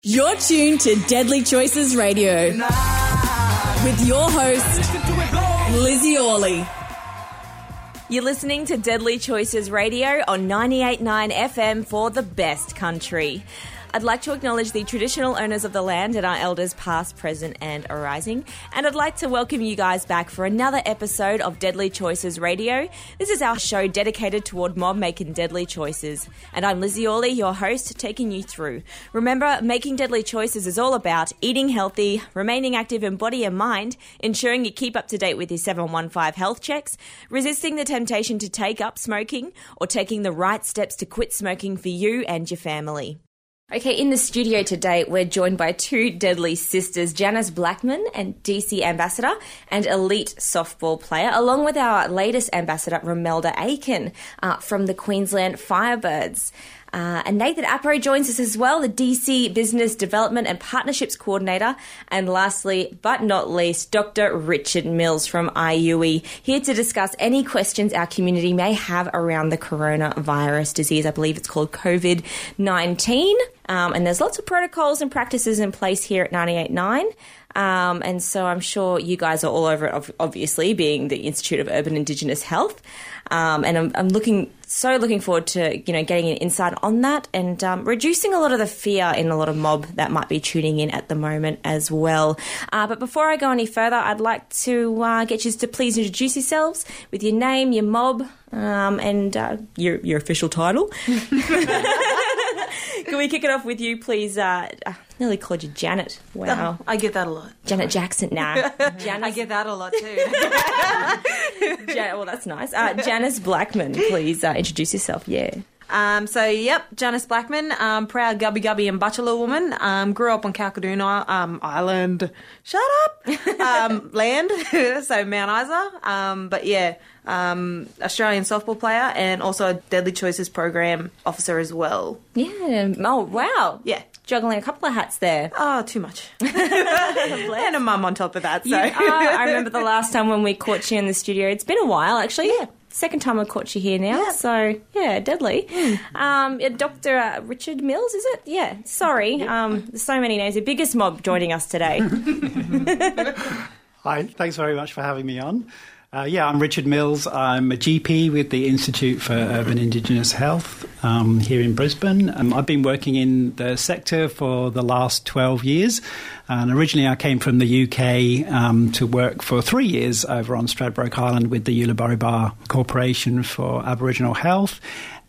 You're tuned to Deadly Choices Radio with your host, Lizzie Orley. You're listening to Deadly Choices Radio on 98.9 FM for the best country. I'd like to acknowledge the traditional owners of the land and our elders past, present and arising. And I'd like to welcome you guys back for another episode of Deadly Choices Radio. This is our show dedicated toward mob making deadly choices. And I'm Lizzie Orley, your host, taking you through. Remember, making deadly choices is all about eating healthy, remaining active in body and mind, ensuring you keep up to date with your 715 health checks, resisting the temptation to take up smoking, or taking the right steps to quit smoking for you and your family. Okay, in the studio today, we're joined by two deadly sisters, Janice Blackman and DC ambassador and elite softball player, along with our latest ambassador, Romelda Aiken from the Queensland Firebirds. And Nathan Appo joins us as well, the DC Business Development and Partnerships Coordinator. And lastly, but not least, Dr. Richard Mills from IUE, here to discuss any questions our community may have around the coronavirus disease. I believe it's called COVID-19. And there's lots of protocols and practices in place here at 98.9. And so I'm sure you guys are all over it, obviously, being the Institute of Urban Indigenous Health. And I'm looking forward to, getting an insight on that and reducing a lot of the fear in a lot of mob that might be tuning in at the moment as well. But before I go any further, I'd like to get you to please introduce yourselves with your name, your mob, and your official title. Can we kick it off with you, please? I nearly called you Janet. Wow. I get that a lot. Janet Jackson. Nah. Janice. I get that a lot too. Well, that's nice. Janice Blackman, please introduce yourself. Yeah. Janice Blackman, proud Gubby Gubby and Bachelor woman. Grew up on Kalkadoon Island. Shut up. Land. So Mount Isa. Australian softball player and also a Deadly Choices program officer as well. Yeah. Oh, wow. Yeah. Juggling a couple of hats there. Oh, too much. And a mum on top of that. So I remember the last time when we caught you in the studio. It's been a while, actually. Yeah. Second time I caught you here now. Yeah. So, yeah, deadly. Dr. Richard Mills, is it? Yeah. Sorry. There's so many names. The biggest mob joining us today. Hi. Thanks very much for having me on. I'm Richard Mills. I'm a GP with the Institute for Urban Indigenous Health here in Brisbane. I've been working in the sector for the last 12 years. And originally I came from the UK to work for 3 years over on Stradbroke Island with the Uluru Corporation for Aboriginal Health.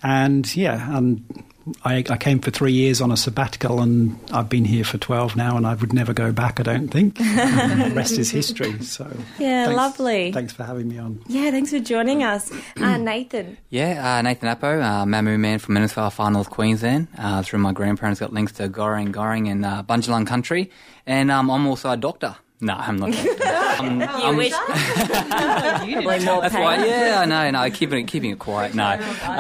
I came for 3 years on a sabbatical and I've been here for 12 now and I would never go back, I don't think. The rest is history. So yeah, lovely. Thanks for having me on. Yeah, thanks for joining us. Nathan. Yeah, Nathan Appo, Mamu man from Manus-Far, Far North Queensland. Through my grandparents got links to Goreng and Bundjalung country. And I'm also a doctor. No, I'm not. You wish. Probably more That's pain. why. Yeah, I know. No, keeping it quiet. No,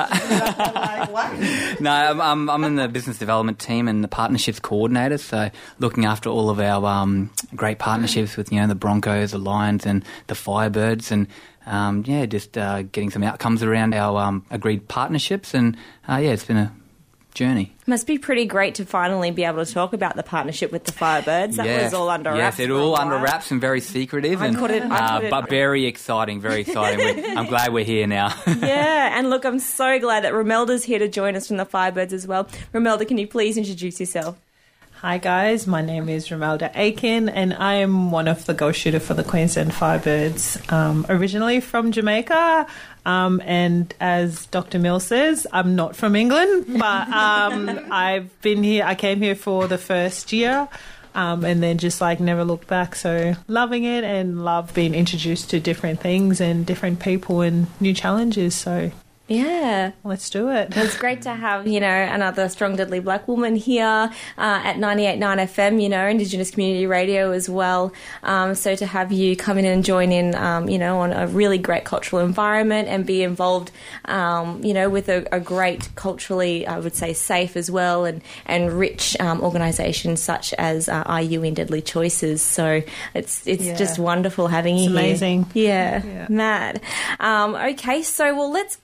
I'm in the business development team and the partnerships coordinator. So looking after all of our great partnerships with the Broncos, the Lions, and the Firebirds, and getting some outcomes around our agreed partnerships. And it's been a journey. Must be pretty great to finally be able to talk about the partnership with the Firebirds. That was all under wraps. Yes, it all under wraps and very secretive, but very exciting. I'm glad we're here now. Yeah, and look, I'm so glad that Romelda's here to join us from the Firebirds as well. Romelda, can you please introduce yourself? Hi guys, my name is Romelda Aiken and I am one of the goal shooter for the Queensland Firebirds, originally from Jamaica, and as Dr. Mills says, I'm not from England, but I've been here, I came here for the first year, and then just never looked back, so loving it and love being introduced to different things and different people and new challenges, so yeah, let's do it. It's great to have, another strong, deadly black woman here at 98.9 FM, Indigenous Community Radio as well. So to have you come in and join in, on a really great cultural environment and be involved, with a great culturally, I would say, safe as well and rich organisation such as IU in Deadly Choices. So it's just wonderful having you here. Amazing. Yeah, mad. Okay, so let's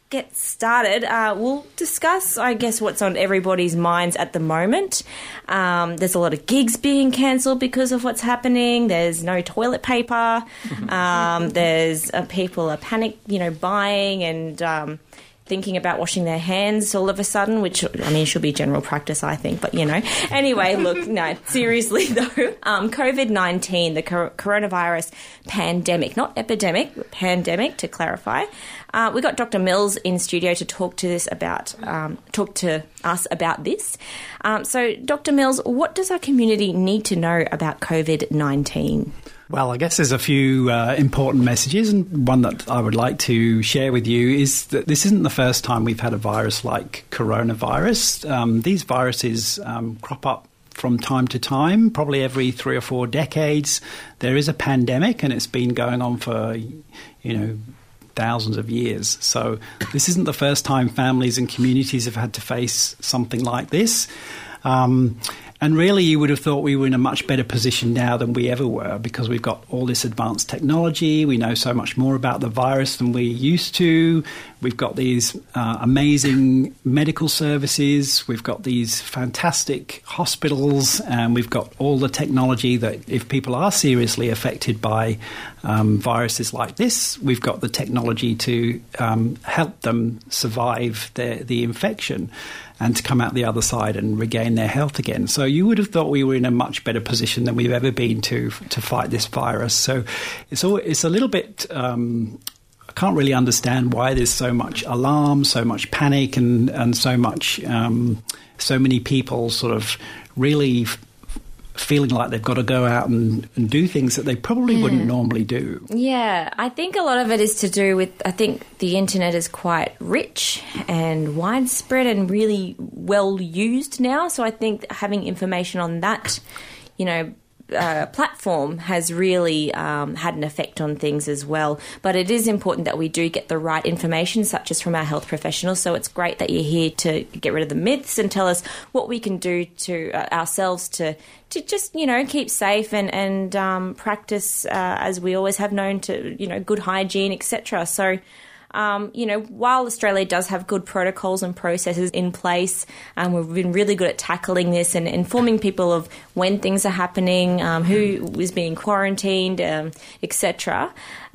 get started, we'll discuss, I guess, what's on everybody's minds at the moment. There's a lot of gigs being cancelled because of what's happening. There's no toilet paper. There's people are panic, buying and thinking about washing their hands all of a sudden, which, should be general practice, I think. But, Anyway, look, no, seriously, though, COVID-19, the coronavirus pandemic, not epidemic, but pandemic, to clarify. We got Dr. Mills in studio to talk to us about this. So, Dr. Mills, what does our community need to know about COVID-19? Well, I guess there's a few important messages, and one that I would like to share with you is that this isn't the first time we've had a virus like coronavirus. These viruses crop up from time to time, probably every 3 or 4 decades. There is a pandemic, and it's been going on for, thousands of years. So this isn't the first time families and communities have had to face something like this. And really, you would have thought we were in a much better position now than we ever were, because we've got all this advanced technology. We know so much more about the virus than we used to. We've got these amazing medical services. We've got these fantastic hospitals, and we've got all the technology that if people are seriously affected by viruses like this, we've got the technology to help them survive the infection and to come out the other side and regain their health again. So you would have thought we were in a much better position than we've ever been to fight this virus. So it's a little bit... I can't really understand why there's so much alarm, so much panic, and so many people sort of really feeling like they've got to go out and do things that they probably wouldn't normally do. Yeah, I think a lot of it is to do with, I think the internet is quite rich and widespread and really well used now. So I think having information on that, platform has really had an effect on things as well. But it is important that we do get the right information, such as from our health professionals. So it's great that you're here to get rid of the myths and tell us what we can do to ourselves to just, keep safe and practice, as we always have known, to, good hygiene, etc. So, while Australia does have good protocols and processes in place, we've been really good at tackling this and informing people of when things are happening, who is being quarantined, etc.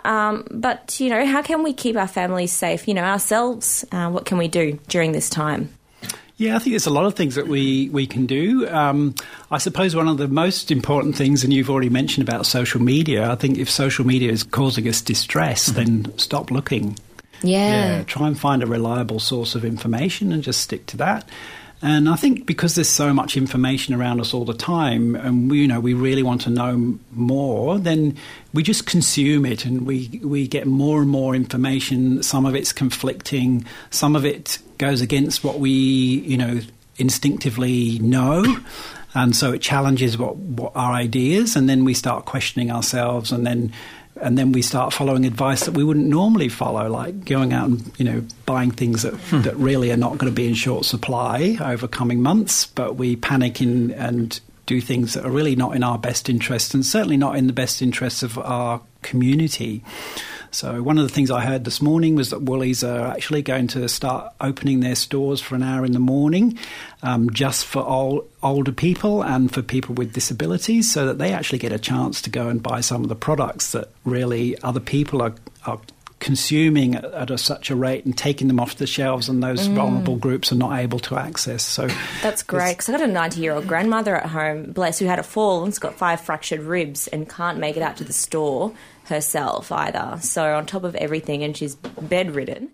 But, how can we keep our families safe? Ourselves, what can we do during this time? Yeah, I think there's a lot of things that we can do. I suppose one of the most important things, and you've already mentioned about social media, I think if social media is causing us distress, then stop looking. Yeah, try and find a reliable source of information and just stick to that. And I think because there's so much information around us all the time, and we really want to know more, then we just consume it, and we get more and more information. Some of it's conflicting, some of it goes against what we instinctively know, and so it challenges what our ideas, and then we start questioning ourselves, and then we start following advice that we wouldn't normally follow, like going out and, buying things that really are not going to be in short supply over coming months, but we panic and do things that are really not in our best interest, and certainly not in the best interests of our community. So one of the things I heard this morning was that Woolies are actually going to start opening their stores for an hour in the morning, just for older people and for people with disabilities, so that they actually get a chance to go and buy some of the products that really other people are consuming at such a rate and taking them off the shelves, and those vulnerable groups are not able to access. So that's great, because I've got a 90-year-old grandmother at home, bless, who had a fall and's got 5 fractured ribs and can't make it out to the store herself either. So on top of everything, and she's bedridden,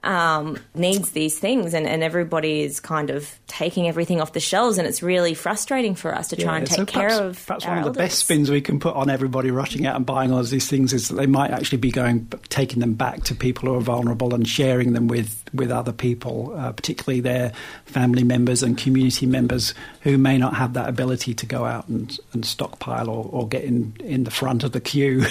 needs these things, and everybody is kind of taking everything off the shelves, and it's really frustrating for us to try and take care of perhaps our one of elders. the best spins we can put on everybody rushing out and buying all of these things is that they might actually be taking them back to people who are vulnerable and sharing them with other people, particularly their family members and community members who may not have that ability to go out and stockpile or get in the front of the queue.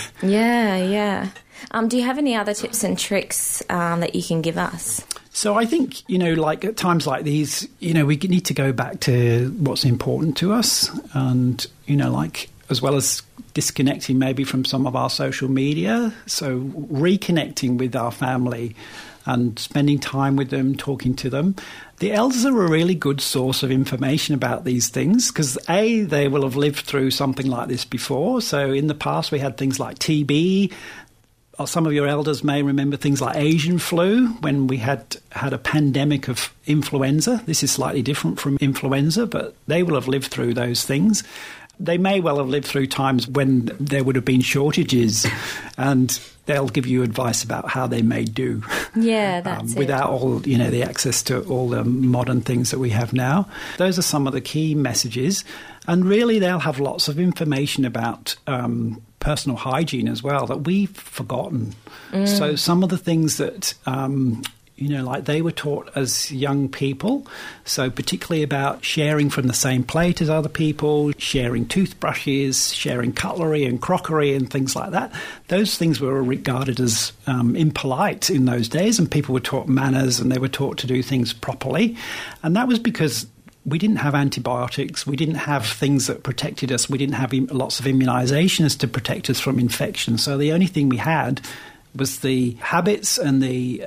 Yeah. Do you have any other tips and tricks that you can give us? So I think, like at times like these, we need to go back to what's important to us, and, like as well as disconnecting maybe from some of our social media, so reconnecting with our family, and spending time with them, talking to them. The elders are a really good source of information about these things because, A, they will have lived through something like this before. So in the past, we had things like TB. Some of your elders may remember things like Asian flu when we had a pandemic of influenza. This is slightly different from influenza, but they will have lived through those things. They may well have lived through times when there would have been shortages, and they'll give you advice about how they may do. Yeah, that's without all, the access to all the modern things that we have now. Those are some of the key messages. And really, they'll have lots of information about personal hygiene as well that we've forgotten. So some of the things that, like they were taught as young people, so particularly about sharing from the same plate as other people, sharing toothbrushes, sharing cutlery and crockery and things like that. Those things were regarded as impolite in those days, and people were taught manners and they were taught to do things properly. And that was because we didn't have antibiotics. We didn't have things that protected us. We didn't have lots of immunizations to protect us from infection. So the only thing we had was the habits and the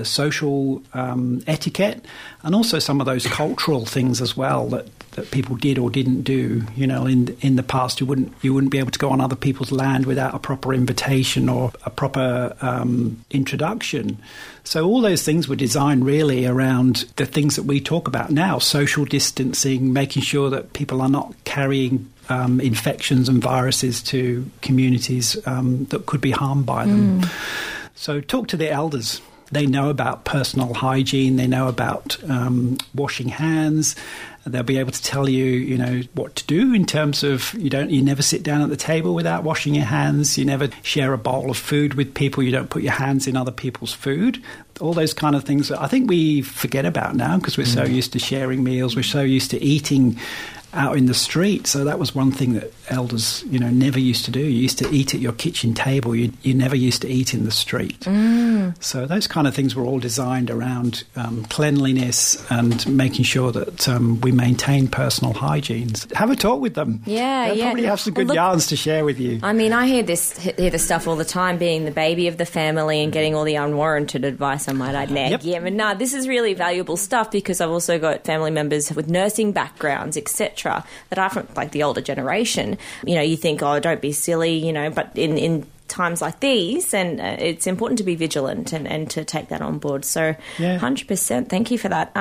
social etiquette, and also some of those cultural things as well that people did or didn't do. In the past, you wouldn't be able to go on other people's land without a proper invitation or a proper introduction. So all those things were designed really around the things that we talk about now: social distancing, making sure that people are not carrying infections and viruses to communities that could be harmed by them. So talk to the elders. They know about personal hygiene. They know about washing hands. They'll be able to tell you, what to do in terms of you never sit down at the table without washing your hands. You never share a bowl of food with people. You don't put your hands in other people's food. All those kind of things that I think we forget about now because we're so used to sharing meals. We're so used to eating out in the street. So that was one thing that elders, never used to do. You used to eat at your kitchen table. You never used to eat in the street. So those kind of things were all designed around cleanliness and making sure that we maintain personal hygiene. Have a talk with them. Yeah, They'll probably have some good yarns to share with you. I mean, I hear this stuff all the time, being the baby of the family and getting all the unwarranted advice, I might add. Yep. Yeah, but no, this is really valuable stuff because I've also got family members with nursing backgrounds, etc., that are from like the older generation. You think, oh, don't be silly, but in times like these, and it's important to be vigilant and to take that on board. So 100%, thank you for that.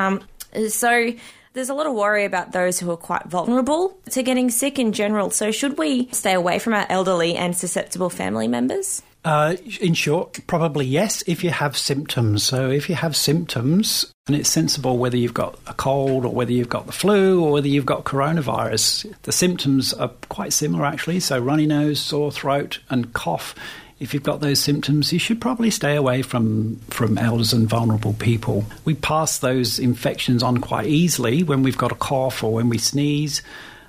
So there's a lot of worry about those who are quite vulnerable to getting sick in general. So should we stay away from our elderly and susceptible family members? In short, probably yes, if you have symptoms. So if you have symptoms, and it's sensible whether you've got a cold or whether you've got the flu or whether you've got coronavirus, the symptoms are quite similar actually. So runny nose, sore throat and cough. If you've got those symptoms, you should probably stay away from elders and vulnerable people. We pass those infections on quite easily when we've got a cough or when we sneeze.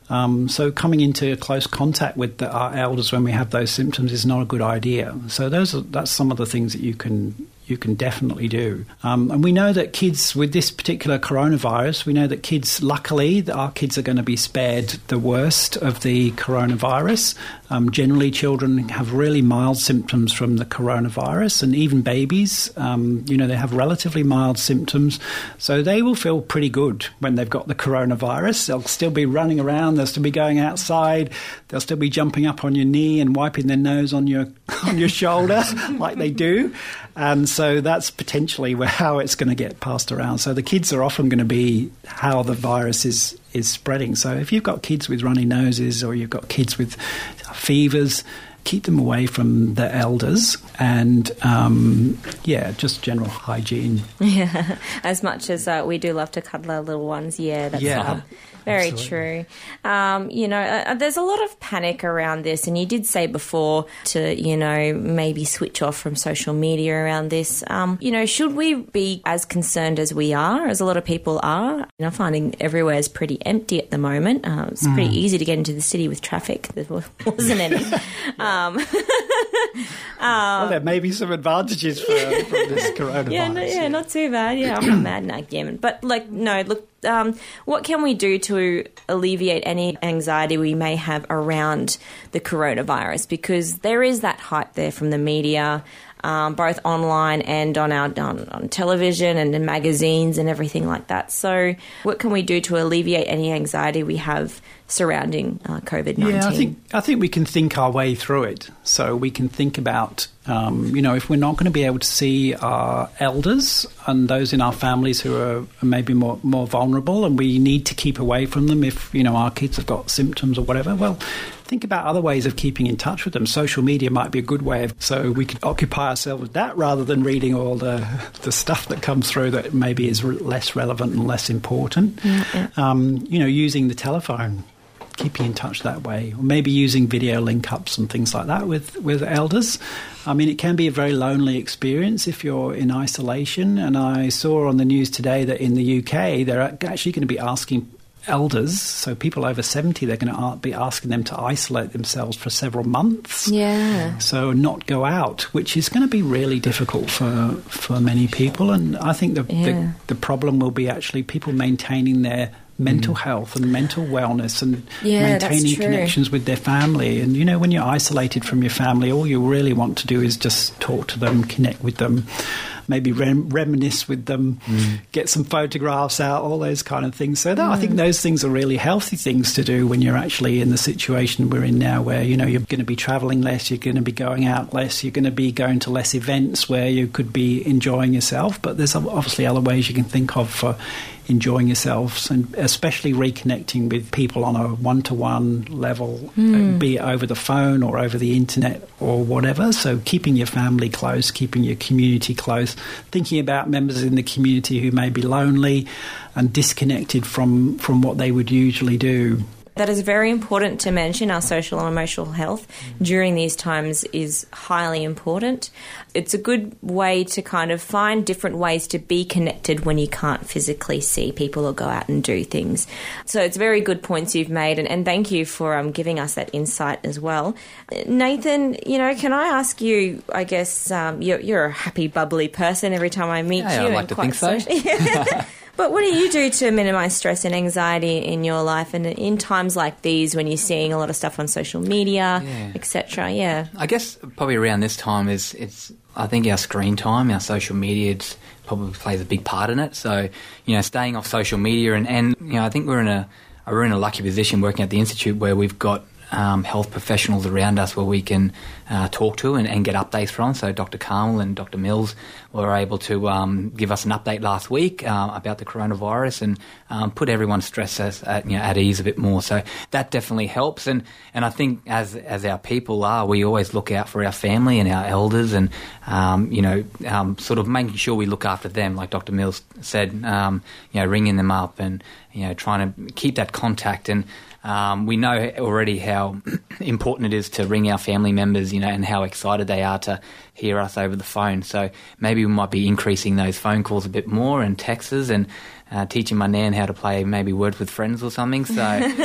So coming into close contact with our elders when we have those symptoms is not a good idea. So that's some of the things that you can definitely do. And we know that kids with this particular coronavirus, we know that kids, luckily, our kids are going to be spared the worst of the coronavirus. Generally, children have really mild symptoms from the coronavirus, and even babies, they have relatively mild symptoms. So they will feel pretty good when they've got the coronavirus. They'll still be running around. They'll still be going outside. They'll still be jumping up on your knee and wiping their nose on your shoulder like they do. And so that's potentially how it's going to get passed around. So the kids are often going to be how the virus is spreading. So if you've got kids with runny noses or you've got kids with fevers, keep them away from the elders and, just general hygiene. Yeah, as much as we do love to cuddle our little ones. Yeah, that's very absolutely true. There's a lot of panic around this, and you did say before to, maybe switch off from social media around this. Should we be as concerned as we are, as a lot of people are? Finding everywhere is pretty empty at the moment. It's pretty easy to get into the city with traffic. There wasn't any. Well, there may be some advantages from this coronavirus. Not too bad. Yeah, I'm not mad now, Gammon. But, what can we do to alleviate any anxiety we may have around the coronavirus? Because there is that hype there from the media, both online and on television and in magazines and everything like that. So what can we do to alleviate any anxiety we have surrounding COVID-19? Yeah, I think we can think our way through it. So we can think about, if we're not going to be able to see our elders and those in our families who are maybe more vulnerable, and we need to keep away from them if, our kids have got symptoms or whatever, well, think about other ways of keeping in touch with them. Social media might be a good way so we could occupy ourselves with that rather than reading all the stuff that comes through that maybe is less relevant and less important. Yeah. Using the telephone, keeping in touch that way, or maybe using video link-ups and things like that with elders. I mean, it can be a very lonely experience if you're in isolation, and I saw on the news today that in the UK they're actually going to be asking elders, so people over 70, they're going to be asking them to isolate themselves for several months. Yeah. So not go out, which is going to be really difficult for many people. And I think the problem will be actually people maintaining their mental health and mental wellness and maintaining connections with their family. And, when you're isolated from your family, all you really want to do is just talk to them, connect with them, maybe reminisce with them, get some photographs out, all those kind of things. So I think those things are really healthy things to do when you're actually in the situation we're in now where, you're going to be travelling less, you're going to be going out less, you're going to be going to less events where you could be enjoying yourself. But there's obviously other ways you can think of for enjoying yourselves, and especially reconnecting with people on a one-to-one level, be it over the phone or over the internet or whatever. So keeping your family close, keeping your community close, thinking about members in the community who may be lonely and disconnected from what they would usually do. That is very important to mention. Our social and emotional health during these times is highly important. It's a good way to kind of find different ways to be connected when you can't physically see people or go out and do things. So it's very good points you've made, and thank you for giving us that insight as well. Nathan, can I ask you, I guess you're a happy, bubbly person every time I meet you. I'd like to think so. But what do you do to minimise stress and anxiety in your life and in times like these when you're seeing a lot of stuff on social media, etc.? Yeah. I guess probably around this time I think our screen time, our social media probably plays a big part in it. So, staying off social media and I think we're in a lucky position working at the Institute where we've got health professionals around us where we can talk to and get updates from. So Dr. Carmel and Dr. Mills were able to give us an update last week about the coronavirus and put everyone's stress at ease a bit more. So that definitely helps. And I think as our people we always look out for our family and our elders and, sort of making sure we look after them, like Dr. Mills said, ringing them up and, trying to keep that contact. And we know already how important it is to ring our family members, and how excited they are to hear us over the phone. So maybe we might be increasing those phone calls a bit more and texts and teaching my nan how to play maybe Words with Friends or something. So,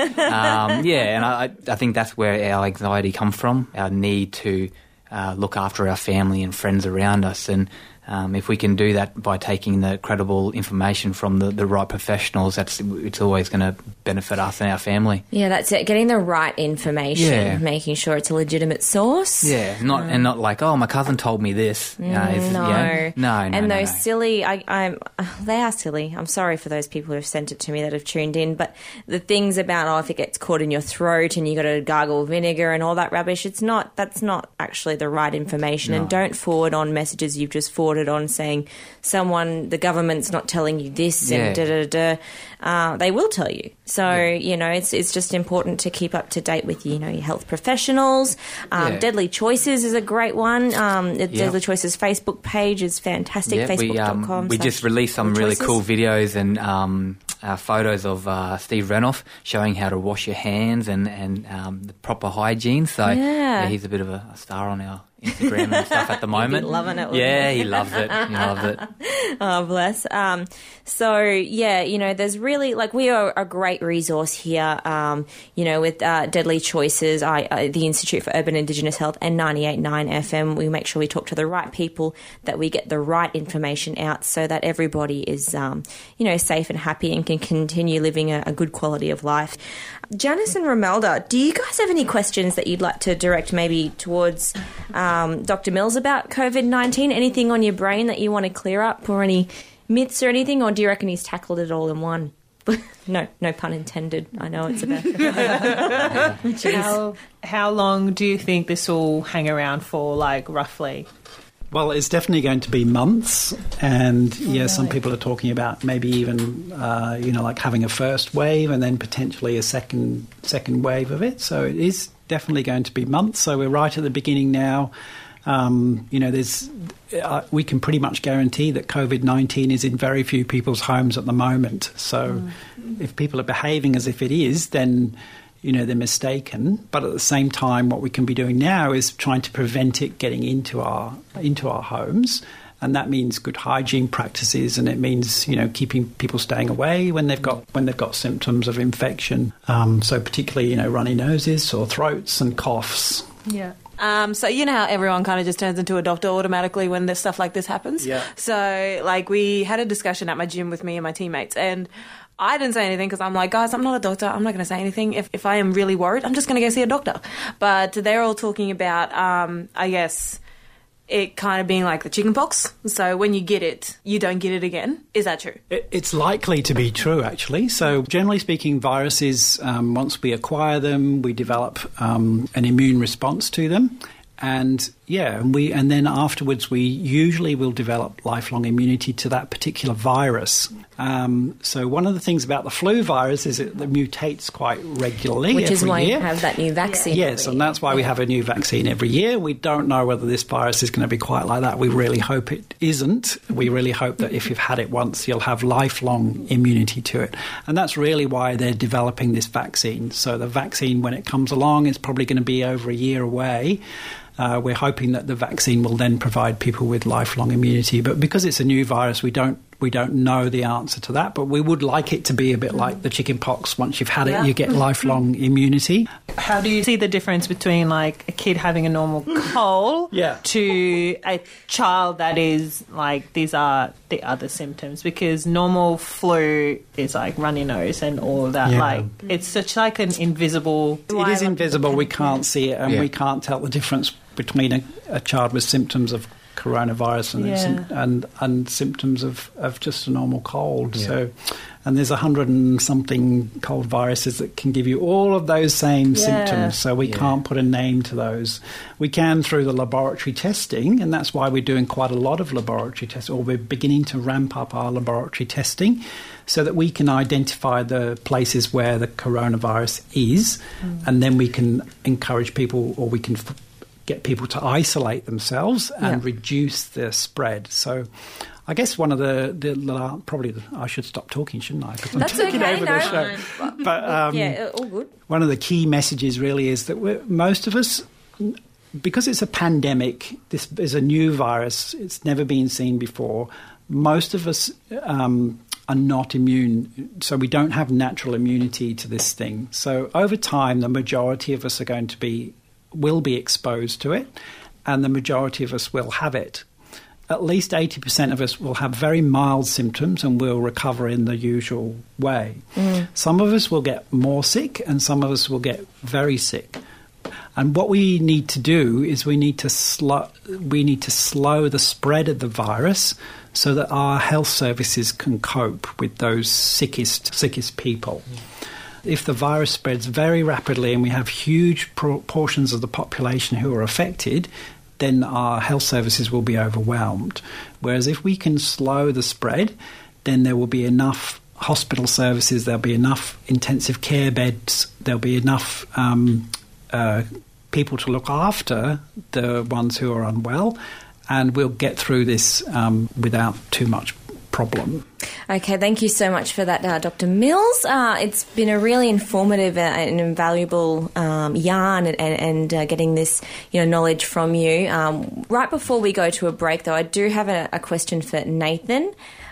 and I think that's where our anxiety comes from, our need to look after our family and friends around us. And if we can do that by taking the credible information from the right professionals, it's always going to benefit us and our family. Yeah, that's it. Getting the right information, making sure it's a legitimate source. Yeah, not like, oh, my cousin told me this. No. And those silly, they are silly. I'm sorry for those people who have sent it to me that have tuned in, but the things about, if it gets caught in your throat and you got to gargle vinegar and all that rubbish, that's not actually the right information. No. And don't forward on messages you've just forwarded on saying the government's not telling you this and they will tell you. So, it's just important to keep up to date with, your health professionals. Deadly Choices is a great one. The Deadly Choices Facebook page is fantastic, facebook.com. We just released some really cool videos and photos of Steve Renoff showing how to wash your hands and the proper hygiene. So he's a bit of a star on our Instagram and stuff at the moment. He'd be loving it. Yeah, he loves it. He loves it. Oh, bless. So, yeah, there's really, we are a great resource here, with Deadly Choices, the Institute for Urban Indigenous Health and 98.9 FM. We make sure we talk to the right people, that we get the right information out so that everybody is, safe and happy and can continue living a good quality of life. Janice and Romelda, do you guys have any questions that you'd like to direct maybe towards Dr. Mills about COVID-19? Anything on your brain that you want to clear up, or any myths or anything, or do you reckon he's tackled it all in one? No pun intended. I know it's about... How long do you think this will hang around for, roughly? Well, it's definitely going to be months, and some people are talking about maybe even, having a first wave and then potentially a second wave of it. So it is definitely going to be months. So we're right at the beginning now. We can pretty much guarantee that COVID-19 is in very few people's homes at the moment. So if people are behaving as if it is, then they're mistaken. But at the same time, what we can be doing now is trying to prevent it getting into our homes. And that means good hygiene practices, and it means, keeping people staying away when they've got symptoms of infection. So particularly, runny noses, sore throats and coughs. Yeah. So you know how everyone kind of just turns into a doctor automatically when there's stuff like this happens? Yeah. So, we had a discussion at my gym with me and my teammates, and I didn't say anything because I'm like, guys, I'm not a doctor. I'm not going to say anything. If I am really worried, I'm just going to go see a doctor. But they're all talking about, I guess, it kind of being like the chicken pox. So when you get it, you don't get it again. Is that true? It's likely to be true, actually. So generally speaking, viruses, once we acquire them, we develop an immune response to them. And then afterwards we usually will develop lifelong immunity to that particular virus. So one of the things about the flu virus is it mutates quite regularly. Which is why year. You have that new vaccine. Yes, and that's why we have a new vaccine every year. We don't know whether this virus is going to be quite like that. We really hope it isn't. We really hope that if you've had it once, you'll have lifelong immunity to it. And that's really why they're developing this vaccine. So the vaccine, when it comes along, is probably going to be over a year away. We're hoping that the vaccine will then provide people with lifelong immunity. But because it's a new virus, we don't know the answer to that. But we would like it to be a bit like the chicken pox. Once you've had it, you get lifelong immunity. How do you see the difference between a kid having a normal cold to a child that is these are the other symptoms? Because normal flu is runny nose and all of that. Yeah. It's such an invisible... It is invisible. We can't see it, and we can't tell the difference between a child with symptoms of coronavirus and symptoms of just a normal cold. Yeah. So, and there's 100 and something cold viruses that can give you all of those same symptoms. So we can't put a name to those. We can through the laboratory testing, and that's why we're doing quite a lot of laboratory tests, or we're beginning to ramp up our laboratory testing so that we can identify the places where the coronavirus is, and then we can encourage people, or we can get people to isolate themselves and reduce the spread. So I guess one of I should stop talking, shouldn't I? Because I'm taking over the show. But all good. One of the key messages really is that most of us, because it's a pandemic, this is a new virus, it's never been seen before, most of us are not immune, so we don't have natural immunity to this thing. So over time, the majority of us will be exposed to it, and the majority of us will have it. At least 80% of us will have very mild symptoms and will recover in the usual way. Some of us will get more sick, and some of us will get very sick. And what we need to do is we need to slow the spread of the virus so that our health services can cope with those sickest people. If the virus spreads very rapidly and we have huge portions of the population who are affected, then our health services will be overwhelmed. Whereas if we can slow the spread, then there will be enough hospital services, there'll be enough intensive care beds, there'll be enough people to look after the ones who are unwell, and we'll get through this without too much problem. Okay, thank you so much for that, Dr. Mills. It's been a really informative and invaluable yarn and getting this knowledge from you. Right before we go to a break, though, I do have a question for Nathan.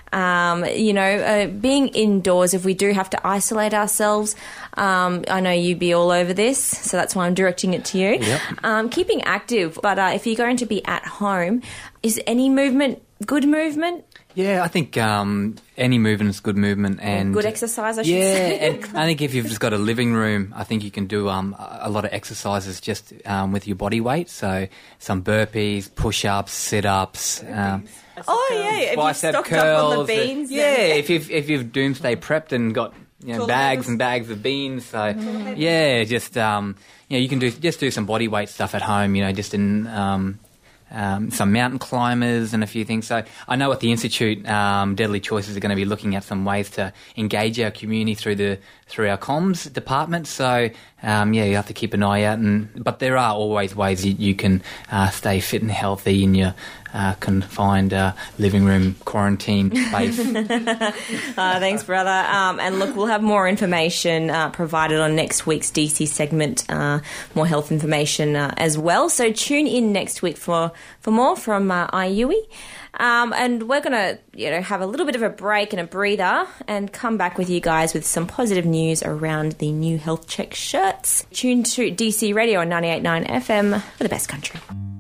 Being indoors, if we do have to isolate ourselves, I know you'd be all over this, so that's why I'm directing it to you. Yep. Keeping active, but if you're going to be at home, is any movement good movement? Yeah, I think any movement is good movement. And good exercise, I should say. Yeah, and I think if you've just got a living room, I think you can do a lot of exercises just with your body weight. So some burpees, push-ups, sit-ups. If you've bicep stocked curls, up on the beans. if you've doomsday prepped and got bags and bags of beans. So just you can do some body weight stuff at home. Just in some mountain climbers and a few things. So I know at the Institute, Deadly Choices are going to be looking at some ways to engage our community through our comms department. So you have to keep an eye out. But there are always ways you can stay fit and healthy in your confined living room quarantine space. Thanks, brother. And look, we'll have more information provided on next week's DC segment, more health information as well. So tune in next week for more from IUI. And we're going to have a little bit of a break and a breather and come back with you guys with some positive news around the new Health Check shirts. Tune to DC Radio on 98.9 FM for the best country.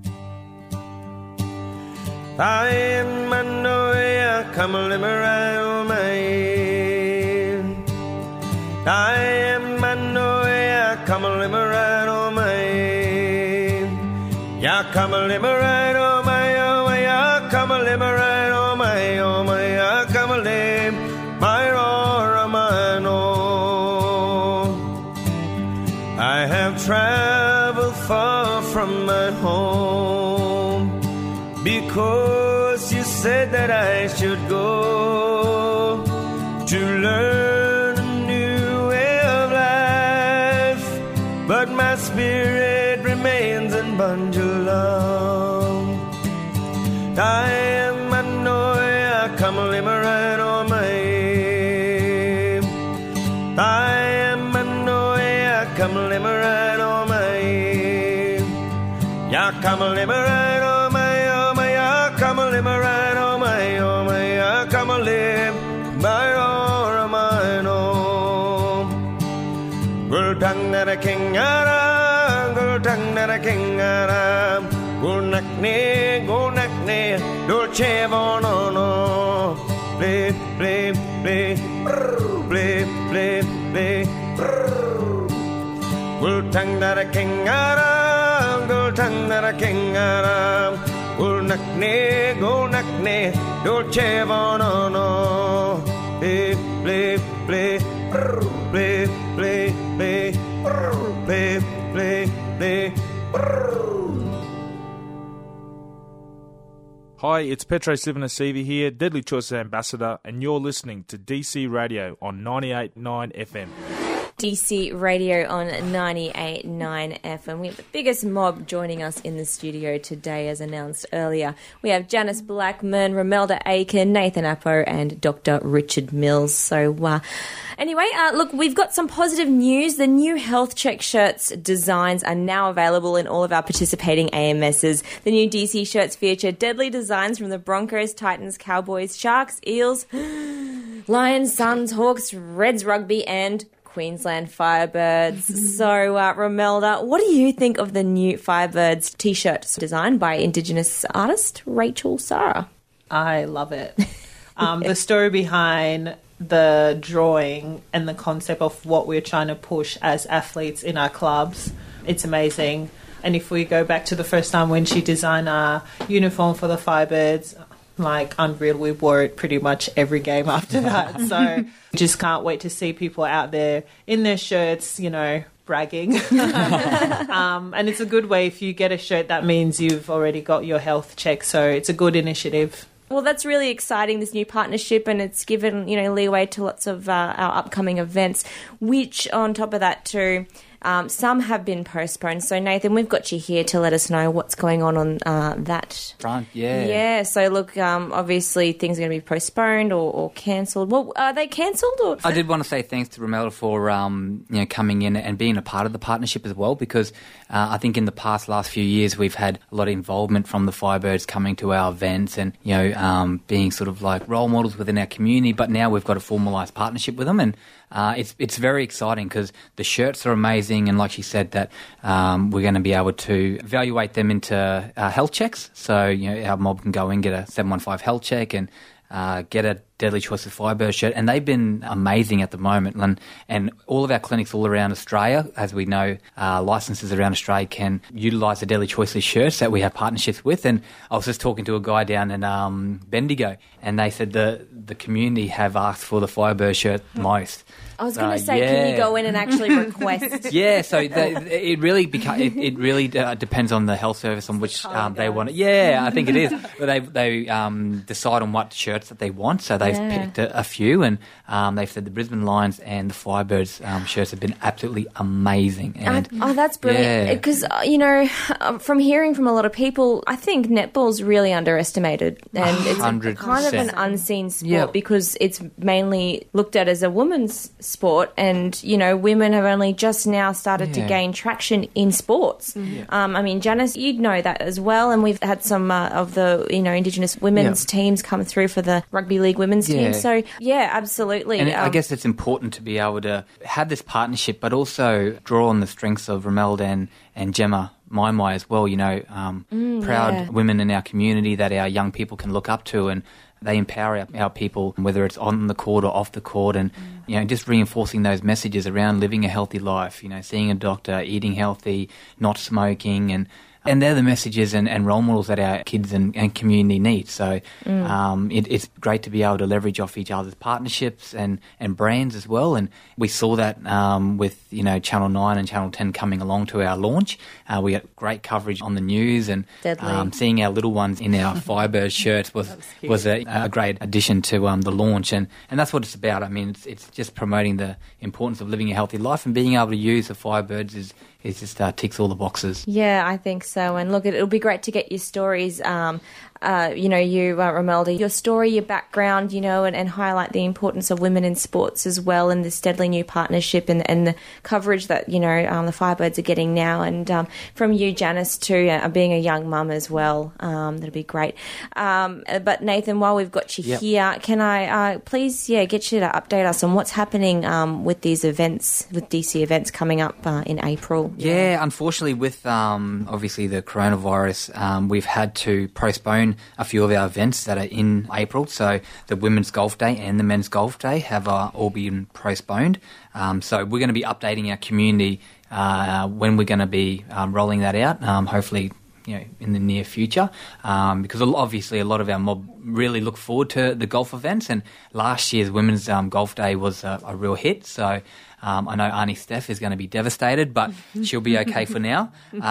I am Manoia, come a limerick, I am Manoia, come a limerick, ya come a limerick, ya come a limerick, ya come a lim, my Romano. I have traveled far from my home because you said that I should go to learn a new way of life, but my spirit remains in Bunjalong. I am Manoia, come a limerick on my aim. I am Manoia, come a limerick on my aim. Ya come a limerick on my ya come a limerick on my ya come a lim my Romano. Gul tang that a king aram, gul tang that a king aram. Go nakne, dolce bonono. Play, play, play, play, play, play. Go tang that a king aram, go tang that a king aram. Go nakne, dolce bonono. Play, play, play, play, play, play, play, play, play. Hi, it's Petro Sivanasivi here, Deadly Choices Ambassador, and you're listening to DC Radio on 98.9 FM. DC Radio on 98.9 FM. We have the biggest mob joining us in the studio today, as announced earlier. We have Janice Blackman, Romelda Aiken, Nathan Appo, and Dr. Richard Mills. So, anyway, look, we've got some positive news. The new Health Check shirts designs are now available in all of our participating AMSs. The new DC shirts feature deadly designs from the Broncos, Titans, Cowboys, Sharks, Eels, Lions, Suns, Hawks, Reds Rugby, and Queensland Firebirds. So, Romelda, what do you think of the new Firebirds t-shirt designed by Indigenous artist Rachel Sarah? I love it. The story behind the drawing and the concept of what we're trying to push as athletes in our clubs, it's amazing. And if we go back to the first time when she designed our uniform for the Firebirds, like unreal, we wore it pretty much every game after that. So just can't wait to see people out there in their shirts, bragging. And it's a good way. If you get a shirt, that means you've already got your health check. So it's a good initiative. Well, that's really exciting, this new partnership, and it's given, leeway to lots of our upcoming events, which on top of that too, some have been postponed. So, Nathan, we've got you here to let us know what's going on that front. Yeah. Yeah, so look, obviously things are going to be postponed or cancelled. Well, are they cancelled? Or I did want to say thanks to Romelda for coming in and being a part of the partnership as well, because I think in the last few years we've had a lot of involvement from the Firebirds coming to our events and being sort of like role models within our community. But now we've got a formalised partnership with them, and it's very exciting because the shirts are amazing, and like she said, that we're going to be able to evaluate them into health checks. So our mob can go in, get a 715 health check, and get a Deadly Choices Firebird shirt, and they've been amazing at the moment. And all of our clinics all around Australia, as we know, licenses around Australia can utilise the Deadly Choices shirts that we have partnerships with. And I was just talking to a guy down in Bendigo, and they said the community have asked for the Firebird shirt most. I was going to say, can you go in and actually request? Yeah, so it really depends on the health service on which they want it. Yeah, I think it is. But they decide on what shirts that they want, so they've picked a few, and they've said the Brisbane Lions and the Firebirds shirts have been absolutely amazing. And that's brilliant. Because, from hearing from a lot of people, I think netball's really underestimated. And it's 100%. Kind of an unseen sport because it's mainly looked at as a woman's sport, and women have only just now started to gain traction in sports. I mean, Janice, you'd know that as well, and we've had some of the Indigenous women's teams come through for the rugby league women's team. So absolutely. And I guess it's important to be able to have this partnership, but also draw on the strengths of Romelda and Gemma Mai as well. Proud women in our community that our young people can look up to, and they empower our people, whether it's on the court or off the court, and just reinforcing those messages around living a healthy life, seeing a doctor, eating healthy, not smoking, and they're the messages and role models that our kids and community need. So it's great to be able to leverage off each other's partnerships and brands as well. And we saw that with Channel 9 and Channel 10 coming along to our launch. We got great coverage on the news, and seeing our little ones in our Firebird shirts was a great addition to the launch. And that's what it's about. I mean, it's just promoting the importance of living a healthy life, and being able to use the Firebirds is just ticks all the boxes. Yeah, I think so. And look, it'll be great to get your stories, Romelda, your story, your background, and highlight the importance of women in sports as well, and this deadly new partnership and the coverage that, the Firebirds are getting now. And from you, Janice, too, being a young mum as well. That'll be great. But Nathan, while we've got you here, can I please, get you to update us on what's happening with these events, with DC events coming up in April? Yeah, unfortunately with obviously the coronavirus, we've had to postpone a few of our events that are in April. So the Women's Golf Day and the Men's Golf Day have all been postponed. So we're going to be updating our community when we're going to be rolling that out, hopefully in the near future, because obviously a lot of our mob really look forward to the golf events, and last year's Women's Golf Day was a real hit. So I know Arnie Steph is going to be devastated, but she'll be okay for now.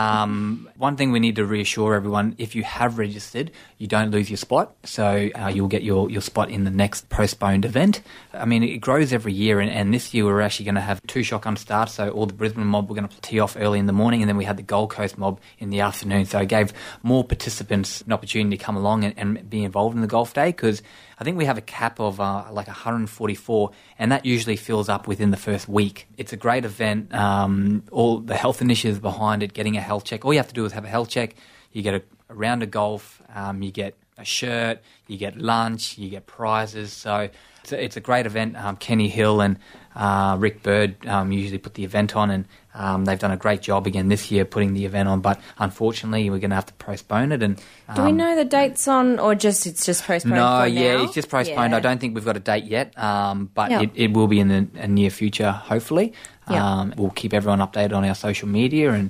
One thing we need to reassure everyone, if you have registered, you don't lose your spot. So you'll get your spot in the next postponed event. I mean, it grows every year, and this year we're actually going to have 2 shotgun starts. So all the Brisbane mob were going to tee off early in the morning, and then we had the Gold Coast mob in the afternoon. So it gave more participants an opportunity to come along and be involved in the golf day, because I think we have a cap of like 144, and that usually fills up within the first week. It's a great event. All the health initiatives behind it, getting a health check. All you have to do is have a health check. You get a round of golf. You get a shirt. You get lunch. You get prizes. So it's a great event. Kenny Hill and Rick Bird usually put the event on, and they've done a great job again this year putting the event on. But unfortunately, we're going to have to postpone it. And do we know the dates on, or it's just postponed? No, for now? It's just postponed. Yeah. I don't think we've got a date yet, but it will be in the near future, hopefully. We'll keep everyone updated on our social media, and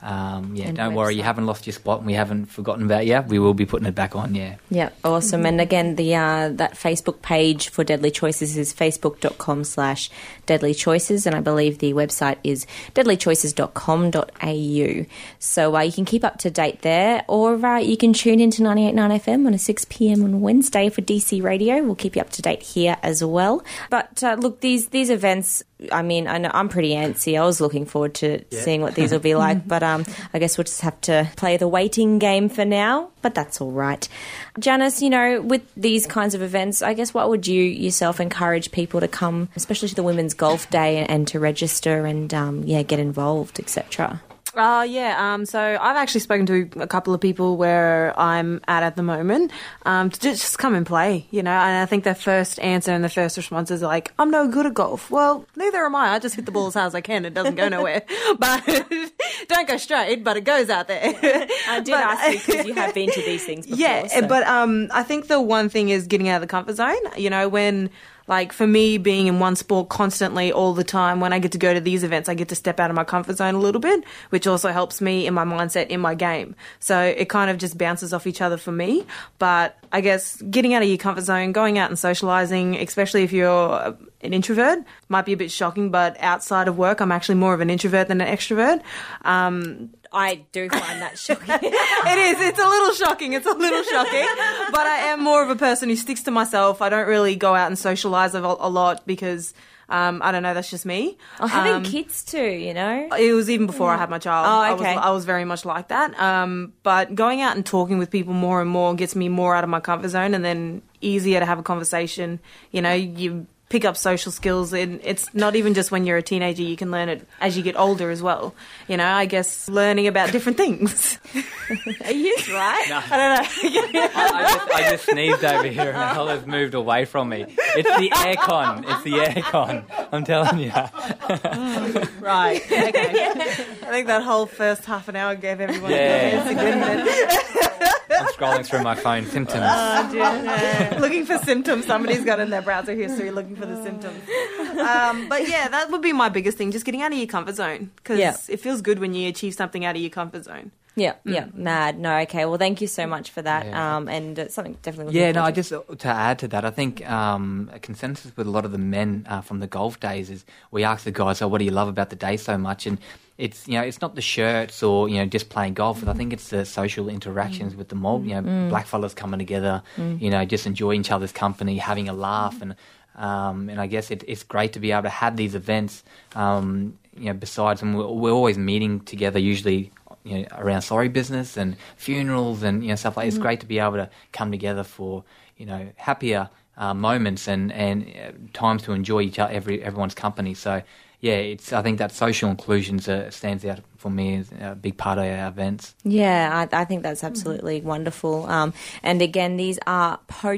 don't worry, you haven't lost your spot, and we haven't forgotten about you. We will be putting it back on, Yeah, awesome. And again, the that Facebook page for Deadly Choices is facebook.com/Deadly Choices, and I believe the website is deadlychoices.com.au. So you can keep up to date there, or you can tune into 98.9 FM on a 6 p.m. on Wednesday for DC Radio. We'll keep you up to date here as well. But look, these events, I mean, I know I'm pretty antsy. I was looking forward to seeing what these will be like, but I guess we'll just have to play the waiting game for now, but that's all right. Janice, you know, with these kinds of events, I guess what would you yourself encourage people to come, especially to the Women's Golf Day, and to register and, get involved, etc.? So I've actually spoken to a couple of people where I'm at the moment to just come and play, you know, and I think the first answer and the first response is like, I'm no good at golf. Well, neither am I. I just hit the ball as hard as I can. It doesn't go nowhere. But don't go straight, but it goes out there. I did ask you because you have been to these things before. Yeah, so. But I think the one thing is getting out of the comfort zone, you know, when... Like, for me, being in one sport constantly all the time, when I get to go to these events, I get to step out of my comfort zone a little bit, which also helps me in my mindset in my game. So it kind of just bounces off each other for me. But I guess getting out of your comfort zone, going out and socialising, especially if you're an introvert, might be a bit shocking, but outside of work, I'm actually more of an introvert than an extrovert. I do find that shocking. It is. It's a little shocking. But I am more of a person who sticks to myself. I don't really go out and socialise a lot because, I don't know, that's just me. Having kids too, you know? It was even before I had my child. Oh, okay. I was very much like that. But going out and talking with people more and more gets me more out of my comfort zone, and then easier to have a conversation. You know, you pick up social skills, and it's not even just when you're a teenager, you can learn it as you get older as well. You know, I guess learning about different things. Are you right? No. I don't know. I just sneezed over here and Ella's moved away from me. It's the aircon. I'm telling you. Right. Okay. I think that whole first half an hour gave everyone a fancy, didn't it? I'm scrolling through my phone. Symptoms. Oh, dear. Looking for symptoms. Somebody's got in their browser history looking for the symptoms. But yeah, that would be my biggest thing, just getting out of your comfort zone, because it feels good when you achieve something out of your comfort zone. Yeah, mad. No, okay. Well, thank you so much for that. And it's something definitely. Just to add to that, I think a consensus with a lot of the men from the golf days is we ask the guys, "Oh, what do you love about the day so much?" And it's it's not the shirts or just playing golf, but I think it's the social interactions with the mob. Black fellas coming together, just enjoying each other's company, having a laugh, and I guess it's great to be able to have these events. Besides, and we're always meeting together usually. Around sorry business and funerals and stuff like that. It's great to be able to come together for happier moments and times to enjoy everyone's company. So I think that social inclusion stands out for me as a big part of our events. Yeah, I think that's absolutely wonderful. And again, these are